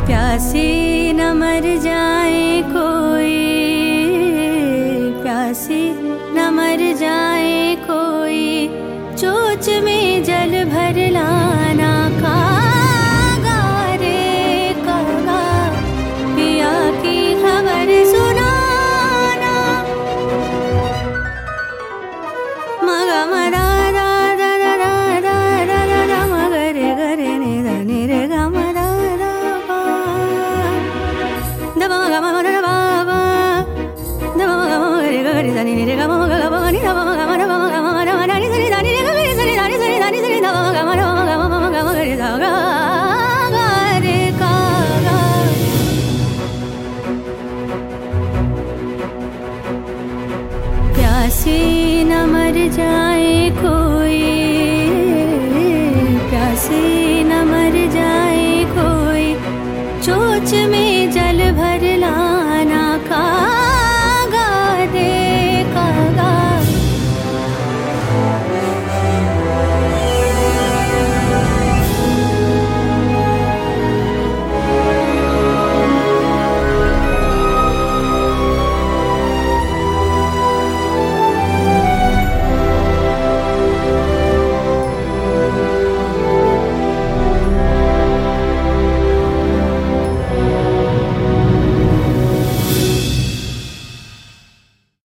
प्यासे न मर जाए कोई, प्यासे न मर जाए कोई, चोच में जल भर लाना कागा रे कागा, पिया की खबर सुनाना। मगा मरा रा रा रा रा रा रा रा रा मगरे गरे ने रा ने रे गा मरा रा बा दा मगा मरा बा बा दा मगा मगरे गरे दा ने रे गा